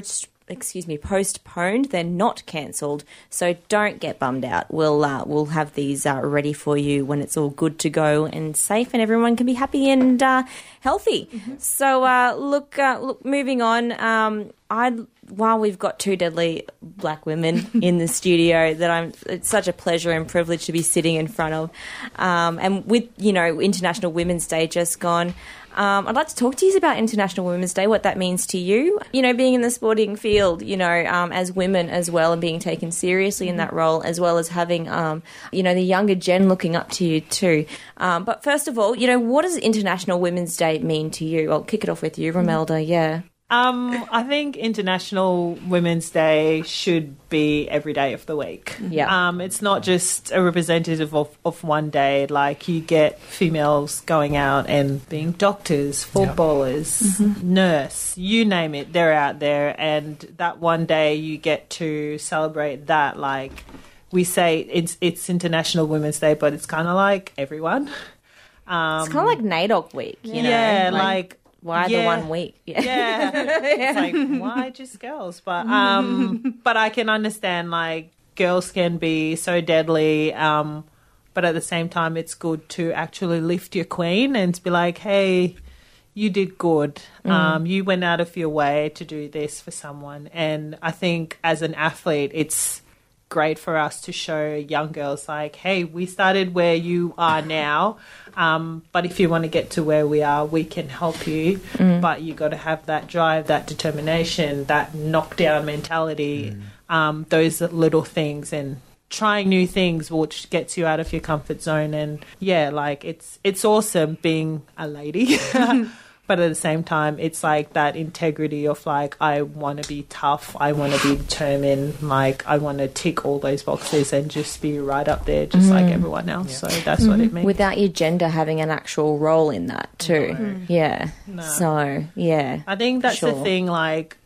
postponed. They're not cancelled, so don't get bummed out. We'll have these ready for you when it's all good to go and safe, and everyone can be happy and healthy. So look, moving on. While we've got two deadly black women in the studio it's such a pleasure and privilege to be sitting in front of, and with International Women's Day just gone. I'd like to talk to you about International Women's Day, what that means to you, being in the sporting field, as women as well, and being taken seriously in that role, as well as having, the younger gen looking up to you too. But first of all, what does International Women's Day mean to you? I'll kick it off with you, Romelda, I think International Women's Day should be every day of the week. Yeah. It's not just a representative of one day. Like, you get females going out and being doctors, footballers, nurse, you name it, they're out there. And that one day you get to celebrate that. Like, we say it's International Women's Day, but it's kind of like everyone. It's kind of like NAIDOC week, you know? Yeah, like why the 1 week? Yeah. It's like, why just girls? But I can understand, like, girls can be so deadly, but at the same time it's good to actually lift your queen and to be like, hey, you did good. You went out of your way to do this for someone. And I think as an athlete, it's great for us to show young girls, like, hey, we started where you are now, but if you want to get to where we are, we can help you. But you got to have that drive, that determination, that knockdown mentality, those little things, and trying new things, which gets you out of your comfort zone. And it's awesome being a lady. But at the same time, it's like that integrity of like, I want to be tough, I want to be determined, like I want to tick all those boxes and just be right up there, just like everyone else. So that's what it means. Without your gender having an actual role in that too. Yeah. No. So, yeah. I think that's the Sure. thing, like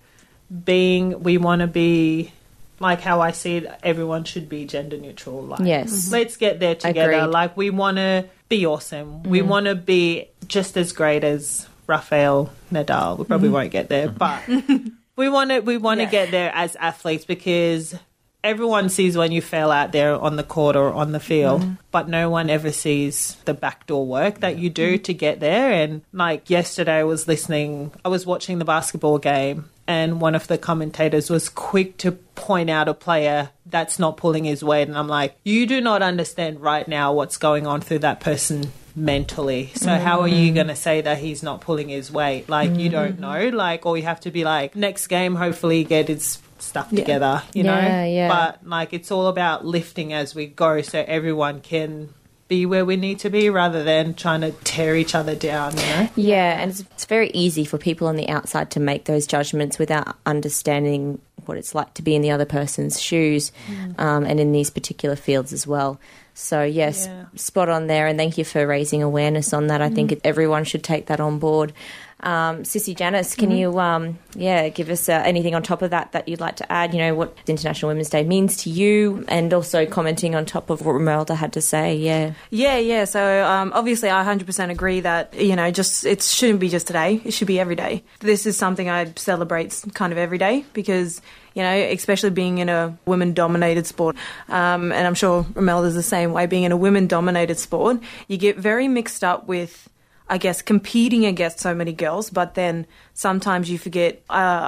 we want to be, like how I see it, everyone should be gender neutral. Like, Yes. let's get there together. Agreed. Like, we want to be awesome. We want to be just as great as Rafael Nadal. We probably won't get there, but we want to get there as athletes, because everyone sees when you fail out there on the court or on the field, but no one ever sees the backdoor work that you do to get there. And like yesterday, I was watching the basketball game, and one of the commentators was quick to point out a player that's not pulling his weight. And I'm like, you do not understand right now what's going on through that person mentally. So how are you going to say that he's not pulling his weight? Like, you don't know. Like, or you have to be like, next game, hopefully get his stuff together, you know? Yeah. But like, it's all about lifting as we go, so everyone can be where we need to be, rather than trying to tear each other down, you know? Yeah, and it's very easy for people on the outside to make those judgments without understanding what it's like to be in the other person's shoes, and in these particular fields as well. So, yes, spot on there, and thank you for raising awareness on that. I think everyone should take that on board. Sissy Janice, can you give us anything on top of that you'd like to add? You know, what International Women's Day means to you, and also commenting on top of what Romelda had to say. Yeah. So obviously I 100% agree that, you know, it shouldn't be just today. It should be every day. This is something I celebrate kind of every day, because, you know, especially being in a women-dominated sport, and I'm sure Romelda's the same way, being in a women-dominated sport, you get very mixed up with, I guess, competing against so many girls, but then sometimes you forget,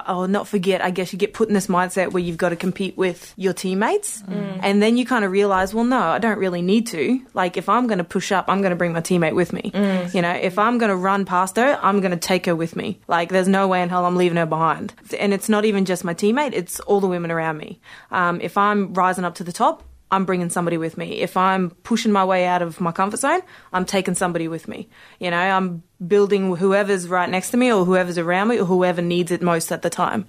I guess you get put in this mindset where you've got to compete with your teammates. And then you kind of realise, well, no, I don't really need to. Like, if I'm going to push up, I'm going to bring my teammate with me. You know, if I'm going to run past her, I'm going to take her with me. Like, there's no way in hell I'm leaving her behind. And it's not even just my teammate, it's all the women around me. If I'm rising up to the top, I'm bringing somebody with me. If I'm pushing my way out of my comfort zone, I'm taking somebody with me. You know, I'm building whoever's right next to me, or whoever's around me, or whoever needs it most at the time.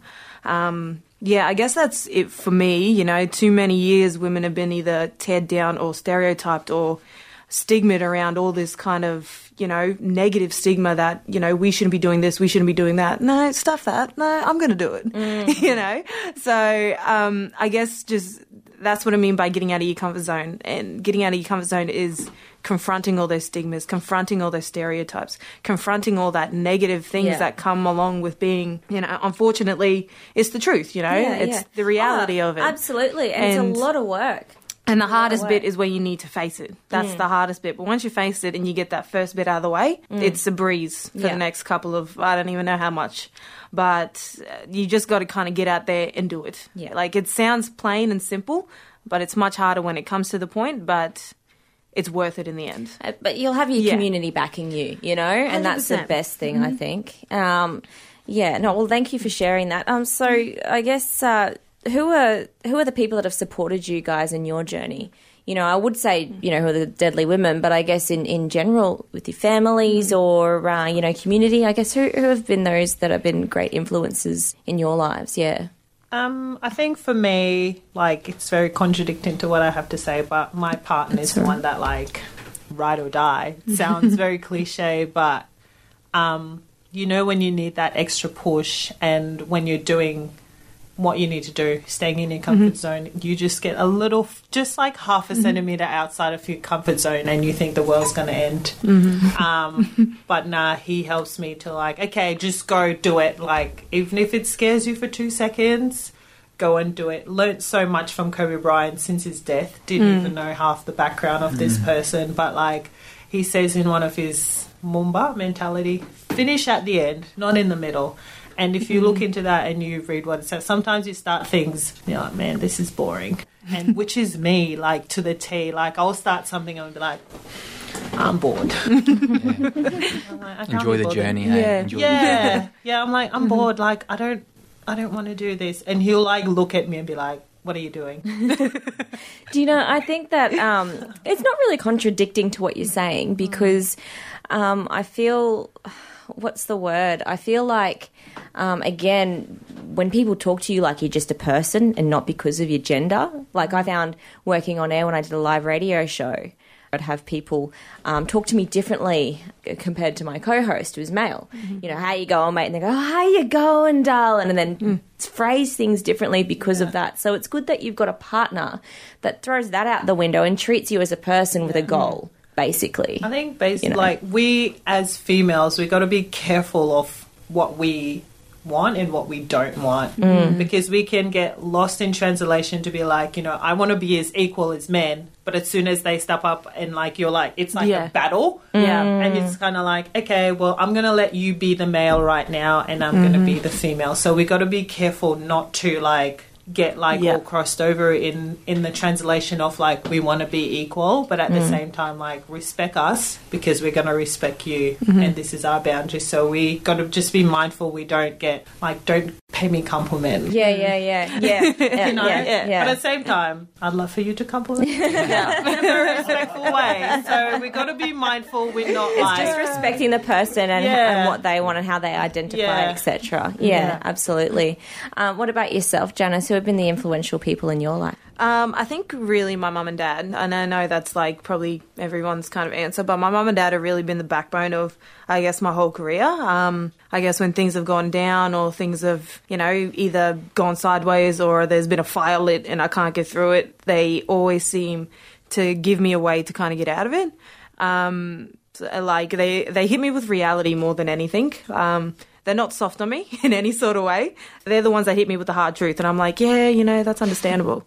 I guess that's it for me. You know, too many years women have been either teared down or stereotyped or stigmatized around all this kind of, you know, negative stigma that, you know, we shouldn't be doing this, we shouldn't be doing that. No, stuff that. No, I'm going to do it. You know? So I guess just that's what I mean by getting out of your comfort zone. And getting out of your comfort zone is confronting all those stigmas, confronting all those stereotypes, confronting all that negative things that come along with being, you know, unfortunately, it's the truth, you know? It's the reality of it. Absolutely. And it's a lot of work. And the hardest bit is where you need to face it. That's the hardest bit. But once you face it and you get that first bit out of the way, it's a breeze for the next couple of, I don't even know how much. But you just got to kind of get out there and do it. Yeah. Like, it sounds plain and simple, but it's much harder when it comes to the point, but it's worth it in the end. But you'll have your community backing you, you know, and that's the 100%. best thing, I think. Well, thank you for sharing that. So I guess who are the people that have supported you guys in your journey? You know, I would say, you know, who are the Deadly Women, but I guess in general with your families or, you know, community, I guess who have been those that have been great influences in your lives? Yeah. I think for me, like, it's very contradicting to what I have to say, but my partner is the one that, like, ride or die. It sounds very cliche, but, you know, when you need that extra push and when you're doing what you need to do, staying in your comfort zone, you just get a little, just like half a centimetre outside of your comfort zone and you think the world's going to end. But nah, he helps me to, like, okay, just go do it. Like, even if it scares you for 2 seconds, go and do it. Learned so much from Kobe Bryant since his death. Didn't even know half the background of this person, but, like, he says in one of his Mumba mentality, finish at the end, not in the middle. And if you look into that and you read what it says, sometimes you start things, you're like, man, this is boring. And which is me, like, to the T. Like, I'll start something and I'll be like, I'm bored. I'm like, I can't Enjoy be the bothered. journey. Hey? Enjoy Yeah, I'm like, I'm bored. Like, I don't want to do this. And he'll, like, look at me and be like, what are you doing? Do you know, I think that it's not really contradicting to what you're saying, because I feel what's the word? I feel like, again, when people talk to you like you're just a person and not because of your gender, like I found working on air when I did a live radio show, I'd have people talk to me differently compared to my co-host who was male. You know, how you going, mate? And they go, how you going, darling? And then phrase things differently because of that. So it's good that you've got a partner that throws that out the window and treats you as a person with a goal, basically. I think like we as females, we got to be careful of what we want and what we don't want, because we can get lost in translation to be like, you know, I want to be as equal as men, but as soon as they step up and like you're like, it's like a battle, and it's kind of like, okay, well, I'm gonna let you be the male right now and I'm gonna be the female. So we got to be careful not to like get like all crossed over in the translation of like we want to be equal, but at the same time like respect us because we're going to respect you, and this is our boundary. So we got to just be mindful we don't get like, don't pay me compliment. Yeah. You know? But at the same time, I'd love for you to compliment me. In a very respectful way. So we got to be mindful we're not it's just respecting the person and what they want and how they identify, etc. Yeah, absolutely. What about yourself, Janice? Who have been the influential people in your life? I think really my mum and dad, and I know that's like probably everyone's kind of answer, but my mum and dad have really been the backbone of, I guess, my whole career. I guess when things have gone down or things have, you know, either gone sideways or there's been a fire lit and I can't get through it, they always seem to give me a way to kind of get out of it. Like they hit me with reality more than anything. They're not soft on me in any sort of way. They're the ones that hit me with the hard truth. And I'm like, yeah, you know, that's understandable.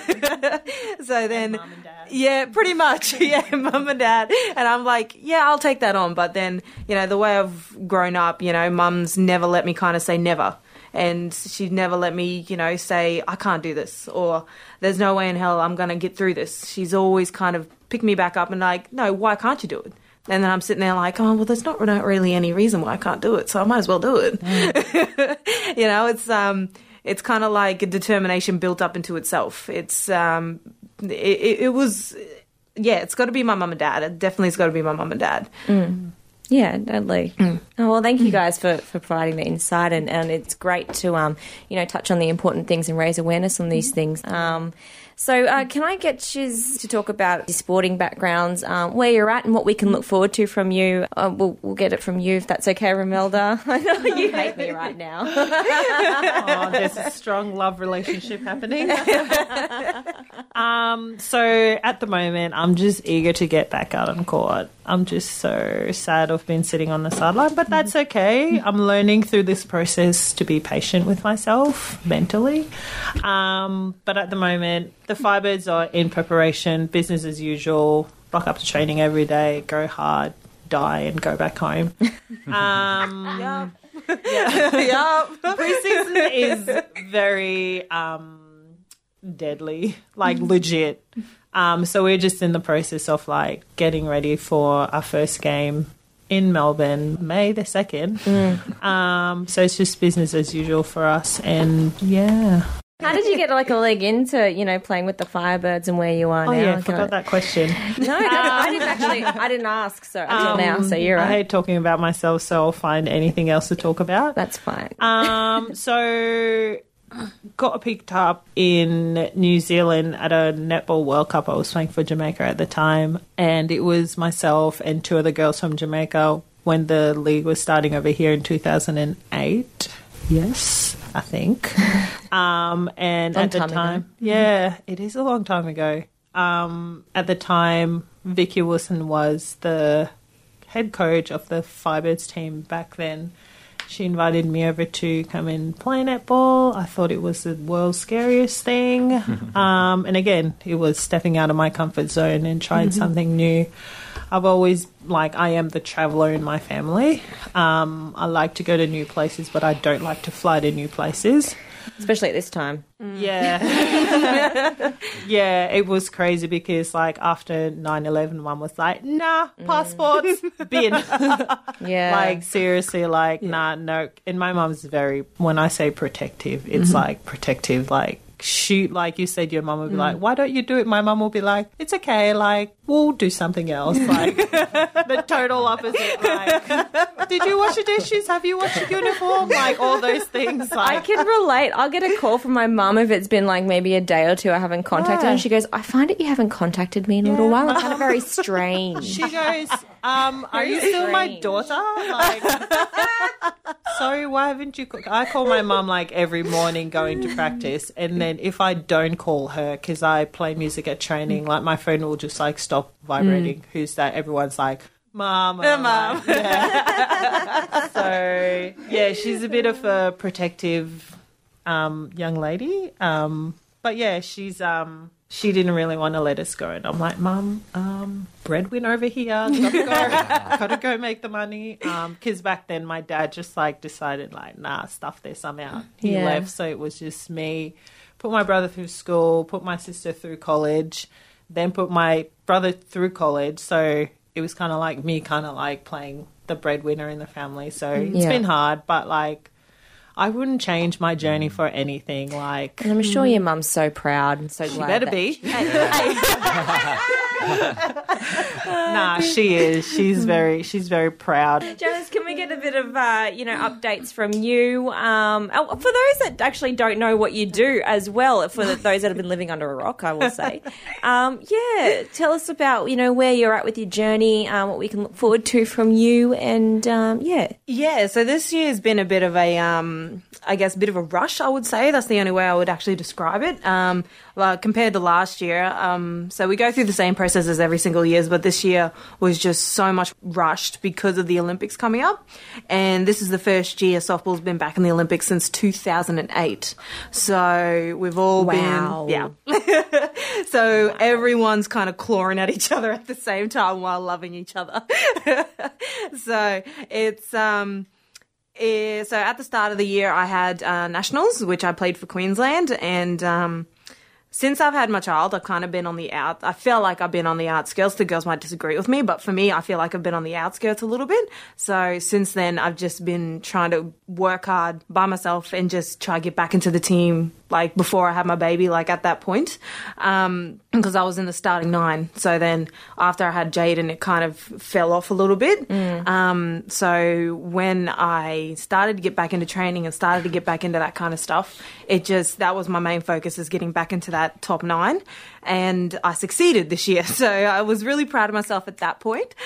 So then, mum and dad. Yeah, pretty much. Yeah, mum and dad. And I'm like, yeah, I'll take that on. But then, you know, the way I've grown up, you know, mum's never let me kind of say never. And she'd never let me, you know, say, I can't do this, or there's no way in hell I'm going to get through this. She's always kind of picked me back up and like, no, why can't you do it? And then I'm sitting there like, oh, well, there's not really any reason why I can't do it, so I might as well do it. You know, it's kind of like a determination built up into itself. It's it was, yeah, it's got to be my mum and dad. It definitely has got to be my mum and dad. Yeah, totally. Oh, well, thank you guys for providing the insight, and it's great to you know, touch on the important things and raise awareness on these things. So can I get you to talk about your sporting backgrounds, where you're at and what we can look forward to from you? We'll get it from you if that's okay, Romelda. I know you hate me right now. Oh, there's a strong love relationship happening. So at the moment, I'm just eager to get back out on court. I'm just so sad I've been sitting on the sideline, but that's okay. I'm learning through this process to be patient with myself mentally. But at the moment, the Firebirds are in preparation, business as usual, rock up to training every day, go hard, die and go back home. Pre-season is very deadly, like legit. So we're just in the process of like getting ready for our first game in Melbourne, May the 2nd. So it's just business as usual for us, and yeah. How did you get like a leg into, you know, playing with the Firebirds and where you are now? Yeah, I forgot that question. No, I didn't ask until now, so you're right. I hate talking about myself, so I'll find anything else to talk about. That's fine. So got picked up in New Zealand at a Netball World Cup. I was playing for Jamaica at the time, and it was myself and two other girls from Jamaica when the league was starting over here in 2008. Yes, I think. And at the time, yeah, it is a long time ago. At the time, Vicky Wilson was the head coach of the Firebirds team back then. She invited me over to come and play netball. I thought it was the world's scariest thing. And again, it was stepping out of my comfort zone and trying something new. I've always, I am the traveller in my family. I like to go to new places, but I don't like to fly to new places. Especially at this time. Yeah. Yeah, it was crazy because, after 9/11, Mum was like, nah, passports, bin. Yeah. Seriously, nah, no. And my mum's very, when I say protective, it's protective, shoot, like you said, your mum would be like, why don't you do it? My mum will be like, it's okay, we'll do something else. The total opposite, did you wash the dishes? Have you washed your uniform? Like, all those things. I can relate. I'll get a call from my mum if it's been like maybe a day or two I haven't contacted her, and she goes, I find it you haven't contacted me in a little while. It's kind of very strange. She goes, are you still my daughter? Like, sorry, why haven't you... I call my mum like every morning going to practice, and then if I don't call her because I play music at training, like my phone will just like stop vibrating. Who's that? Everyone's like, Mum. Mum. Yeah. So, yeah, she's a bit of a protective young lady. But, yeah, she's... she didn't really want to let us go. And I'm like, Mum, breadwinner over here. Gotta go make the money. Because back then my dad just, like, decided, like, nah, stuff this, I'm out. He left, so it was just me. Put my brother through school, put my sister through college, then put my brother through college. So it was kind of like me kind of, like, playing the breadwinner in the family. So it's been hard, but, like, I wouldn't change my journey for anything. Like, and I'm sure your mum's so proud and so glad. She better be. Nah, she is. She's very proud. Janice, can we get a bit of updates from you? For those that actually don't know what you do as well, for those that have been living under a rock, I will say. Tell us about where you're at with your journey, what we can look forward to from you, and So this year's been a bit of a bit of a rush, I would say. That's the only way I would actually describe it. Compared to last year. So we go through the same processes every single year, but this year was just so much rushed because of the Olympics coming up. And this is the first year softball's been back in the Olympics since 2008. So we've all been... Yeah. So everyone's kind of clawing at each other at the same time while loving each other. So it's... So at the start of the year, I had nationals, which I played for Queensland, and since I've had my child, I've kind of been on the out. I feel like I've been on the outskirts. The girls might disagree with me, but for me, I feel like I've been on the outskirts a little bit. So since then, I've just been trying to work hard by myself and just try to get back into the team, like before I had my baby, like at that point, because I was in the starting 9. So then after I had Jaden, it kind of fell off a little bit. So when I started to get back into training and started to get back into that kind of stuff, that was my main focus, is getting back into that top 9. And I succeeded this year. So I was really proud of myself at that point.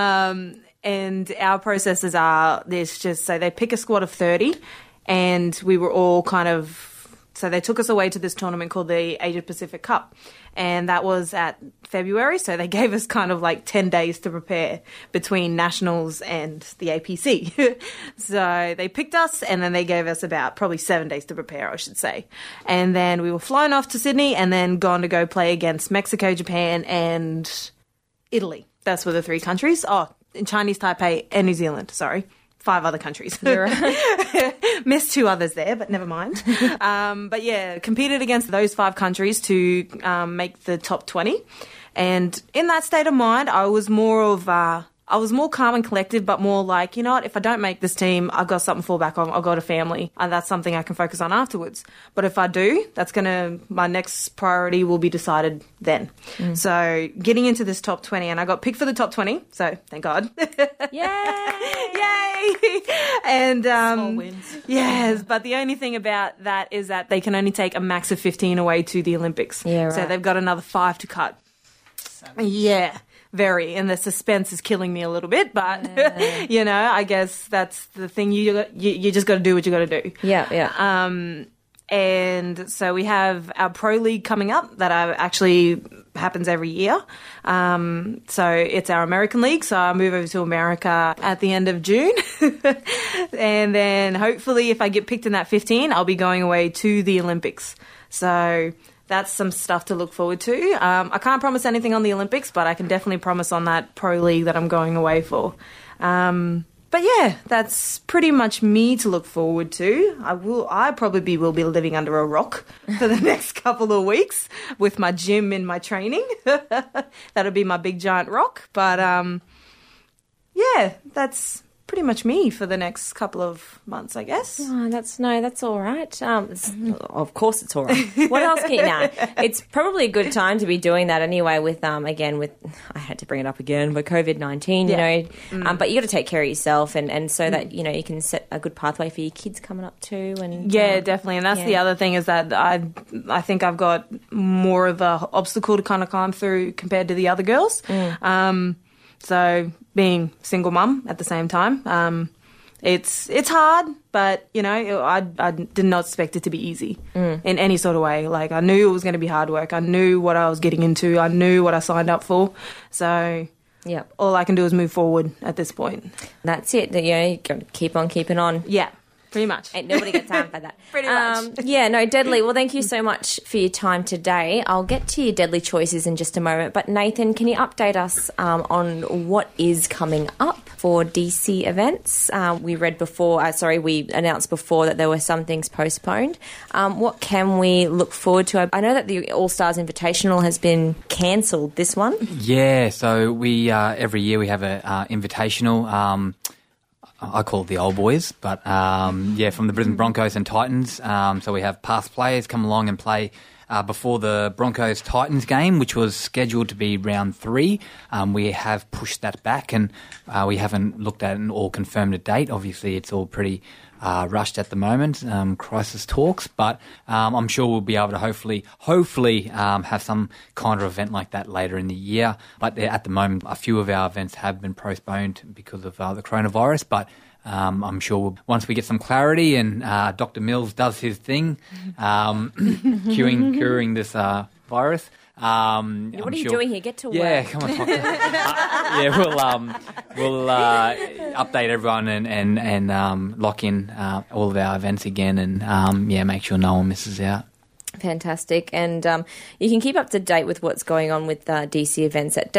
And our processes are this, just so they pick a squad of 30, and we were all kind of... So they took us away to this tournament called the Asia Pacific Cup, and that was at February. So they gave us kind of like 10 days to prepare between nationals and the APC. So they picked us, and then they gave us about probably 7 days to prepare, I should say. And then we were flown off to Sydney and then gone to go play against Mexico, Japan, and Italy. That's were the 3 countries. Oh, in Chinese Taipei and New Zealand, sorry. 5 other countries. Missed 2 others there, but never mind. But yeah, competed against those 5 countries to make the top 20. And in that state of mind, I was more calm and collected, but more like, you know what, if I don't make this team, I've got something to fall back on. I've got a family, and that's something I can focus on afterwards. But if I do, my next priority will be decided then. So getting into this top 20, and I got picked for the top 20, so thank God. Yay! And small wins. Yes, but the only thing about that is that they can only take a max of 15 away to the Olympics. Yeah, right. So they've got another 5 to cut. Yeah. Very, and the suspense is killing me a little bit, but I guess that's the thing. You just got to do what you got to do. Yeah. And so we have our Pro League coming up that actually happens every year. So it's our American League. So I move over to America at the end of June, and then hopefully, if I get picked in that 15, I'll be going away to the Olympics. So that's some stuff to look forward to. I can't promise anything on the Olympics, but I can definitely promise on that Pro League that I'm going away for. But yeah, that's pretty much me to look forward to. I probably will be living under a rock for the next couple of weeks with my gym and my training. That'll be my big giant rock. But yeah, that's pretty much me for the next couple of months, I guess. Oh, that's all right. Of course it's all right. What else can you know? It's probably a good time to be doing that anyway with, again, with, I had to bring it up again, but COVID-19, you know, but you got to take care of yourself and so that, you know, you can set a good pathway for your kids coming up too. And yeah, definitely. And that's the other thing is that I think I've got more of a obstacle to kind of climb through compared to the other girls. So being single mum at the same time, it's hard, but, you know, I did not expect it to be easy in any sort of way. Like, I knew it was going to be hard work. I knew what I was getting into. I knew what I signed up for. So all I can do is move forward at this point. That's it. You know, you got to keep on keeping on. Yeah. Pretty much. Ain't nobody got time for that. Pretty much. Yeah, no, Deadly. Well, thank you so much for your time today. I'll get to your Deadly choices in just a moment. But Nathan, can you update us on what is coming up for DC events? We announced before that there were some things postponed. What can we look forward to? I know that the All-Stars Invitational has been cancelled, this one. Yeah, so we every year we have a invitational. I call it the old boys, but from the Brisbane Broncos and Titans. So we have past players come along and play before the Broncos-Titans game, which was scheduled to be round 3. We have pushed that back, and we haven't looked at it or confirmed a date. Obviously, it's all pretty rushed at the moment, crisis talks, but I'm sure we'll be able to hopefully have some kind of event like that later in the year. But at the moment, a few of our events have been postponed because of the coronavirus, but I'm sure once we get some clarity and Dr. Mills does his thing, curing this virus. What are you doing here? Get to work. Yeah, come on, doctor. We'll update everyone and lock in all of our events again and make sure no one misses out. Fantastic. And you can keep up to date with what's going on with DC events at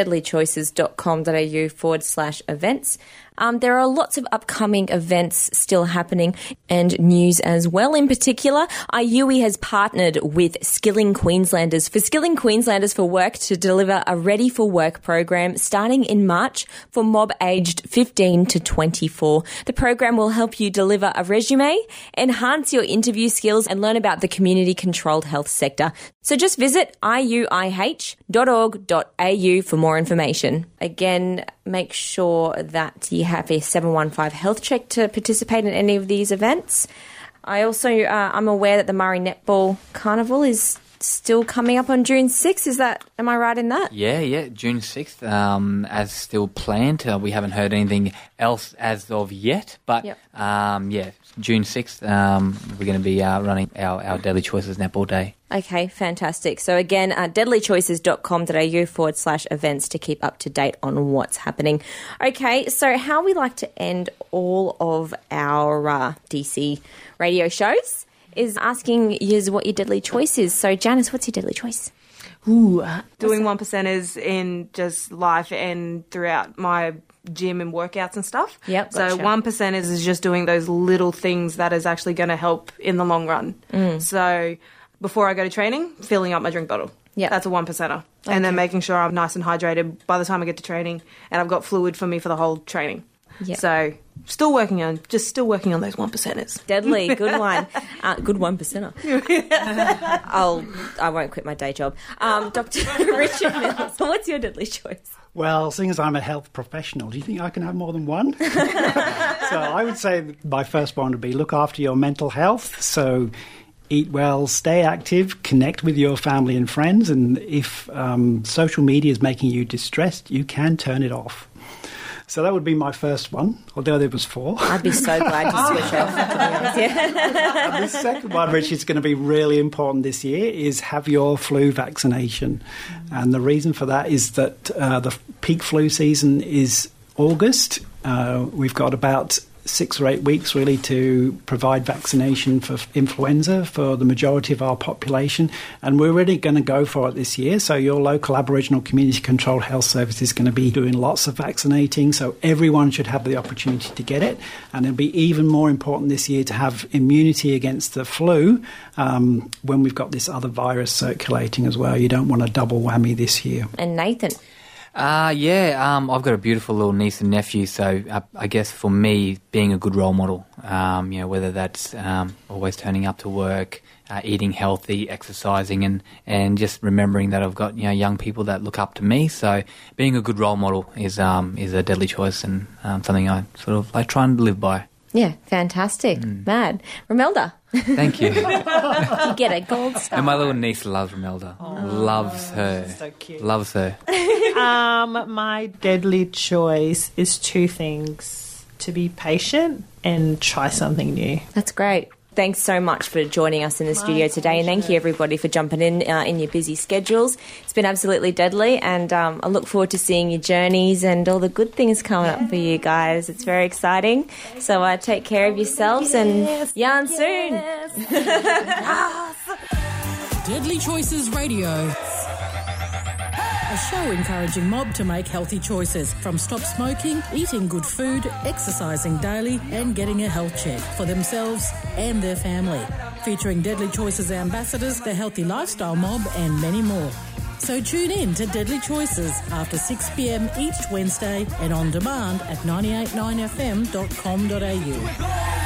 deadlychoices.com.au/events. There are lots of upcoming events still happening and news as well. In particular, IUE has partnered with Skilling Queenslanders for Work to deliver a Ready for Work program starting in March for mob aged 15 to 24. The program will help you deliver a resume, enhance your interview skills and learn about the community-controlled health sector. So just visit iuih.org.au for more information. Again, make sure that you have a 715 health check to participate in any of these events. I also, I'm aware that the Murray Netball Carnival is still coming up on June 6th. Am I right in that? Yeah, June 6th, as still planned. We haven't heard anything else as of yet, but June 6th, we're going to be running our Deadly Choices Netball Day. Okay, fantastic. So again, deadlychoices.com.au/events to keep up to date on what's happening. Okay, so how we like to end all of our DC radio shows is asking you what your deadly choice is. So Janice, what's your deadly choice? Doing 1%ers in just life and throughout my gym and workouts and stuff. Yep, so 1% is just doing those little things that is actually going to help in the long run. So before I go to training, filling up my drink bottle. Yeah, that's a 1%er. Okay. And then making sure I'm nice and hydrated by the time I get to training, and I've got fluid for me for the whole training. Yep. So still working on those 1%ers. Deadly, good one. Good 1%er. I won't quit my day job. Dr. Richard Mills, what's your deadly choice? Well, seeing as I'm a health professional, do you think I can have more than one? So I would say my first one would be look after your mental health. So eat well, stay active, connect with your family and friends. And if social media is making you distressed, you can turn it off. So that would be my first one, although there was 4. I'd be so glad to switch off, to be honest. Yeah. And the second one, which is going to be really important this year, is have your flu vaccination. And the reason for that is that the peak flu season is August. We've got about 6 or 8 weeks really to provide vaccination for influenza for the majority of our population, and we're really going to go for it this year. So your local Aboriginal Community Controlled Health Service is going to be doing lots of vaccinating, so everyone should have the opportunity to get it. And it'll be even more important this year to have immunity against the flu when we've got this other virus circulating as well. You don't want a double whammy this year. And Nathan? I've got a beautiful little niece and nephew, so I guess for me, being a good role model, whether that's always turning up to work, eating healthy, exercising, and just remembering that I've got young people that look up to me. So being a good role model is a deadly choice and something I sort of like trying to live by. Yeah, fantastic. Mad. Romelda. Thank you. You get a gold star. And my little niece loves Romelda. Loves her. So cute. Loves her. My deadly choice is two things: to be patient and try something new. That's great. Thanks so much for joining us in the studio today, and thank you everybody for jumping in your busy schedules. It's been absolutely deadly, and I look forward to seeing your journeys and all the good things coming up for you guys. It's very exciting. So take care of yourselves and yarn soon. Deadly Choices Radio. A show encouraging mob to make healthy choices, from stop smoking, eating good food, exercising daily and getting a health check for themselves and their family. Featuring Deadly Choices ambassadors, the Healthy Lifestyle Mob and many more. So tune in to Deadly Choices after 6 p.m. each Wednesday and on demand at 989fm.com.au.